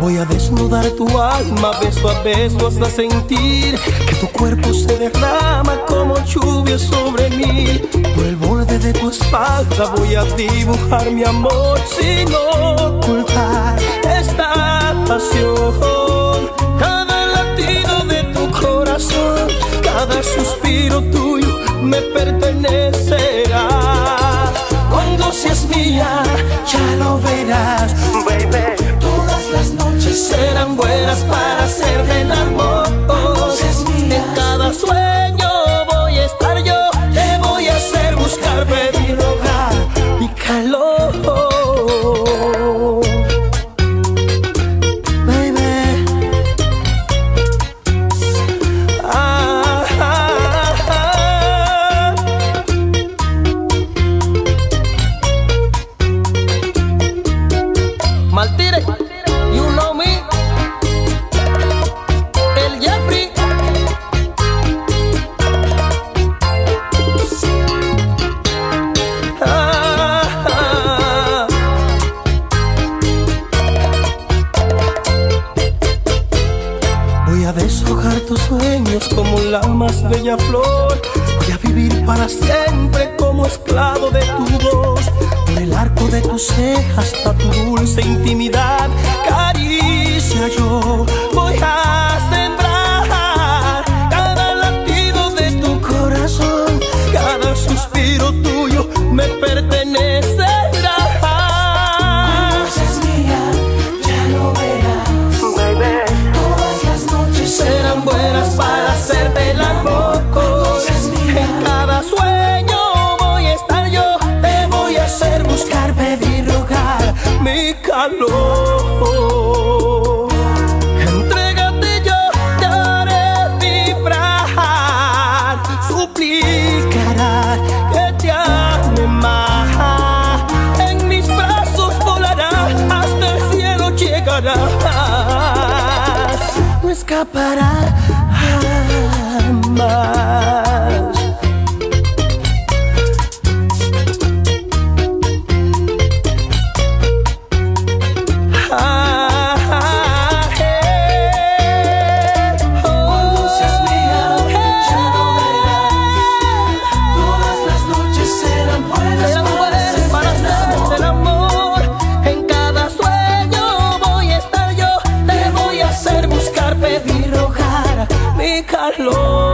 Voy a desnudar tu alma beso a beso hasta sentir que tu cuerpo se derrama como lluvia sobre mí. Por el borde de tu espalda voy a dibujar mi amor sin ocultar esta pasión. Cada latido de tu corazón, cada suspiro tuyo me pertenecerá. Cuando seas mía ya lo verás, baby. Todas las noches serán buenas para hacer del amor. En cada sueño voy a estar yo, te voy a hacer buscar, pedir, rogar mi calor. Maltire, you know me, el Jeffrey. Voy a deshojar tus sueños como la más bella flor. Voy a vivir para siempre como esclavo de tu voz. Por el arco de tus cejas hasta tu dulce intimidad, caricia yo voy a sembrar. Cada latido de tu corazón, cada suspiro tuyo me pertenecerá. Cuando seas mía, ya lo verás, Baby. todas las noches Serán buenas para hacerte el amor. En cada sueño voy a estar yo, te voy a hacer buscar, pedir, rogar mi calor. Entrégate, yo te haré vibrar, suplicarás que te ame más. En mis brazos volarás, hasta el cielo llegarás, no escaparás jamás. Cuando seas mía, ya lo verás, todas las noches serán buenas para hacer el amor. En cada sueño voy a estar yo, te voy a hacer buscar, pedir, rogar mi calor.